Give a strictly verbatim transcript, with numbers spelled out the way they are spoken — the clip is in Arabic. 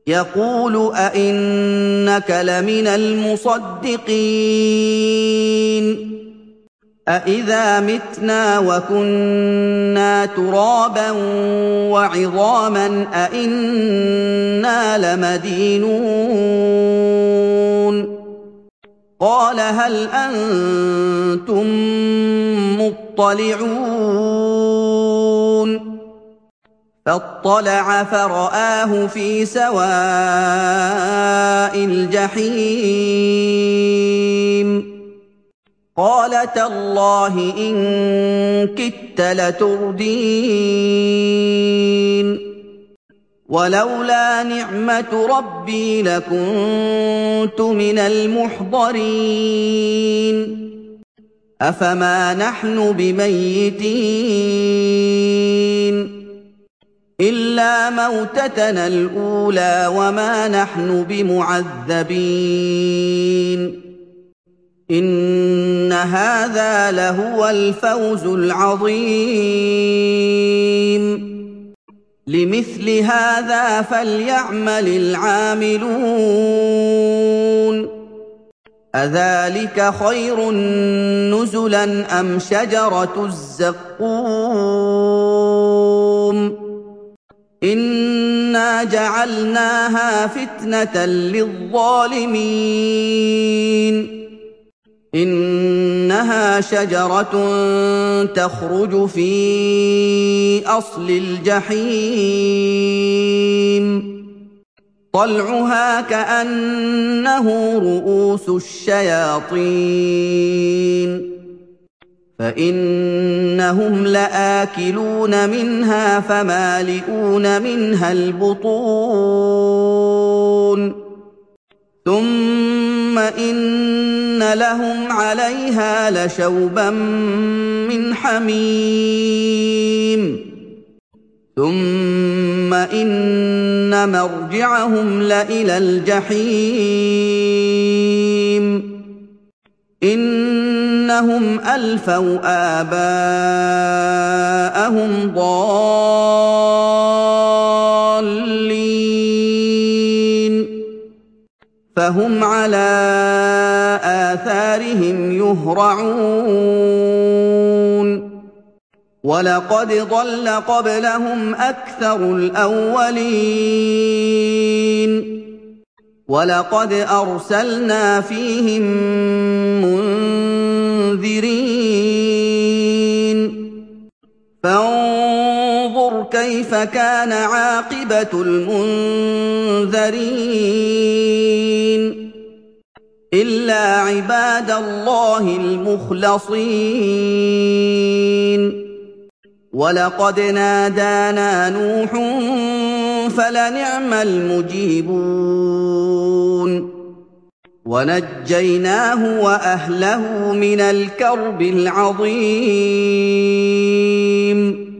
يَقُولُ أَإِنَّكَ لَمِنَ الْمُصَدِّقِينَ أَإِذَا مِتْنَا وَكُنَّا تُرَابًا وَعِظَامًا أَإِنَّا لَمَدِينُونَ قَالَ هَلْ أَنتُم مُّطَّلِعُونَ فَاطَّلَعَ فَرَآهُ فِي سَوَاءِ الْجَحِيمِ قَالَ تَاللَّهِ إِن كِدتَّ لَتُرْدِينِ وَلَوْلَا نِعْمَةُ رَبِّي لَكُنتُ مِنَ الْمُحْضَرِينَ أَفَمَا نَحْنُ بِمَيِّتِينَ إِلَّا مَوْتَتَنَا الْأُولَىٰ وَمَا نَحْنُ بِمُعَذَّبِينَ إِنَّ هَٰذَا لَهُوَ الْفَوْزُ الْعَظِيمُ لِمِثْلِ هَٰذَا فَلْيَعْمَلِ الْعَامِلُونَ أَذَٰلِكَ خَيْرٌ نُّزُلًا أَمْ شَجَرَةُ الزَّقُّومِ إِنَّا جَعَلْنَاهَا فِتْنَةً لِّلظَّالِمِينَ إِنَّهَا شَجَرَةٌ تَخْرُجُ فِي أَصْلِ الْجَحِيمِ طَلْعُهَا كَأَنَّهُ رُءُوسُ الشَّيَاطِينِ فَإِنَّهُمْ لَآكِلُونَ مِنْهَا فَمَالِئُونَ مِنْهَا الْبُطُونَ ثُمَّ إِنَّ لَهُمْ عَلَيْهَا لَشَوْبًا مِّنْ حَمِيمٍ ثُمَّ إِنَّ مَرْجِعَهُمْ لَإِلَى الْجَحِيمِ إِنَّهُمْ أَلْفَوْا آبَاءَهُمْ ضَالِّينَ فَهُمْ عَلَىٰ آثَارِهِمْ يُهْرَعُونَ وَلَقَدْ ضَلَّ قَبْلَهُمْ أَكْثَرُ الْأَوَّلِينَ وَلَقَدْ أَرْسَلْنَا فِيهِم مُّنذِرِينَ فَانظُرْ كَيْفَ كَانَ عَاقِبَةُ الْمُنذَرِينَ إِلَّا عِبَادَ اللَّهِ الْمُخْلَصِينَ وَلَقَدْ نَادَانَا نُوحٌ فَلَنِعْمَ الْمُجِيبُونَ وَنَجَّيْنَاهُ وَأَهْلَهُ مِنَ الْكَرْبِ الْعَظِيمِ